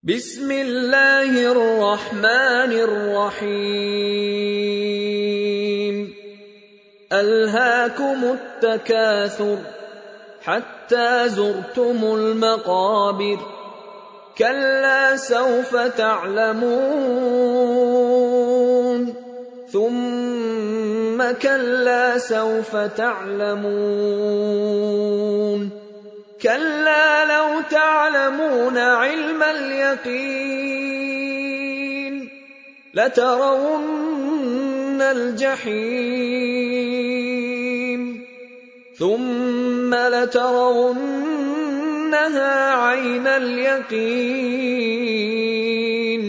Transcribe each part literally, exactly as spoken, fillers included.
Bismillahirrahmanirrahim. Alhaakumut takathur hatta zurtumul maqabir. Kalla sawfa ta'lamun. Thumma kalla sawfa ta'lamun. كلا لو تعلمون علم اليقين لترون الجحيم ثم لترونها عين اليقين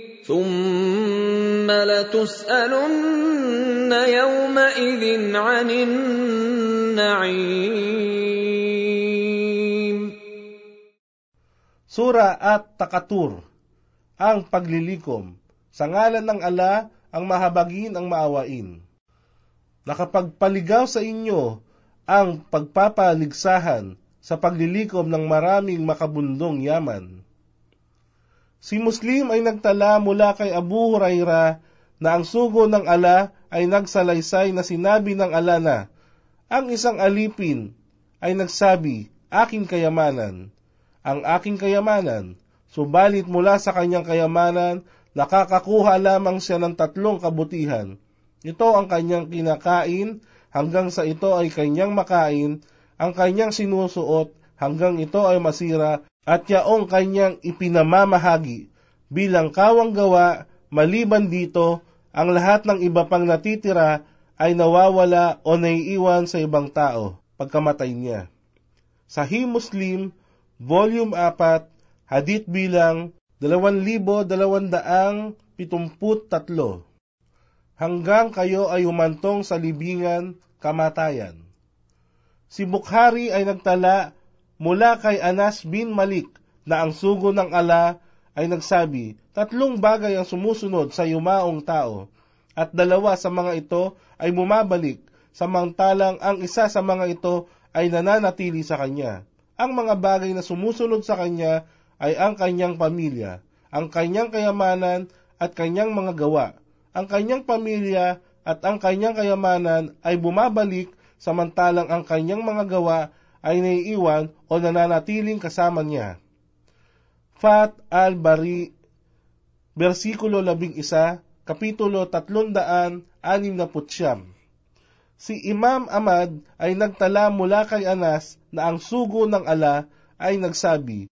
ثم لتسألن يومئذ عن النعيم. Sura At-Takatur, ang paglilikom. Sa ngalan ng Ala, ang mahabagin ang maawain. Nakapagpaligaw sa inyo ang pagpapaligsahan sa paglilikom ng maraming makabundong yaman. Si Muslim ay nagtala mula kay Abu Huraira na ang sugo ng Ala ay nagsalaysay na sinabi ng Ala na, ang isang alipin ay nagsabi, aking kayamanan. Ang aking kayamanan, subalit mula sa kanyang kayamanan, nakakakuha lamang siya ng tatlong kabutihan. Ito ang kanyang kinakain, hanggang sa ito ay kanyang makain, ang kanyang sinusuot, hanggang ito ay masira, at yaong kanyang ipinamamahagi. Bilang kawang gawa, maliban dito, ang lahat ng iba pang natitira ay nawawala o naiiwan sa ibang tao, pagkamatay niya. Sahih Muslim, Volume four, Hadith bilang dalawang libo dalawandang pitungput tatlo. Hanggang kayo ay humantong sa libingan, kamatayan. Si Bukhari ay nagtala mula kay Anas bin Malik na ang sugo ng Ala ay nagsabi, tatlong bagay ang sumusunod sa yumaong tao, at dalawa sa mga ito ay bumabalik, samantalang ang isa sa mga ito ay nananatili sa kanya. Ang mga bagay na sumusunod sa kanya ay ang kanyang pamilya, ang kanyang kayamanan at kanyang mga gawa. Ang kanyang pamilya at ang kanyang kayamanan ay bumabalik, samantalang ang kanyang mga gawa ay naiiwan o nananatiling kasama niya. Fat al-Bari, versikulo labing isa, kapitulo tatlong daan anim na putsyam. Si Imam Ahmad ay nagtala mula kay Anas na ang sugo ng Ala ay nagsabi,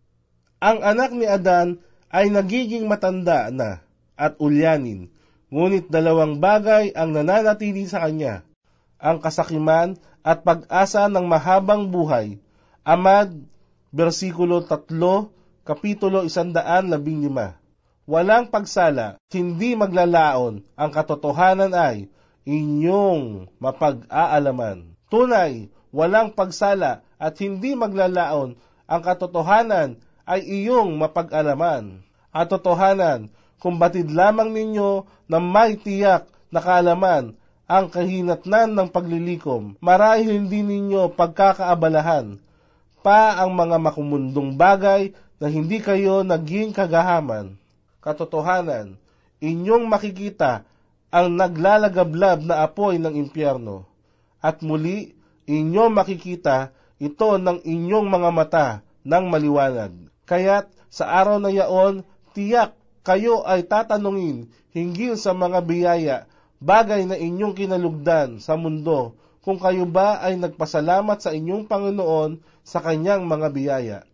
ang anak ni Adan ay nagiging matanda na at ulyanin, ngunit dalawang bagay ang nananatili sa kanya, ang kasakiman at pag-asa ng mahabang buhay. Ahmad, versikulo tatlo, kapitulo isandaan labing lima. Walang pagsala, hindi maglalaon, ang katotohanan ay inyong mapag-aalaman. Tunay, walang pagsala at hindi maglalaon, ang katotohanan ay iyong mapag-alaman. At totohanan, kung batid lamang ninyo na may tiyak na kaalaman ang kahinatnan ng paglilikom, marahil hindi ninyo pagkakaabalahan pa ang mga makumundong bagay na hindi kayo naging kagahaman. Katotohanan, inyong makikita ang naglalagablab na apoy ng impyerno, at muli inyong makikita ito ng inyong mga mata ng maliwanag. Kaya't sa araw na yaon, tiyak kayo ay tatanungin hinggil sa mga biyaya, bagay na inyong kinalugdan sa mundo, kung kayo ba ay nagpasalamat sa inyong Panginoon sa kanyang mga biyaya.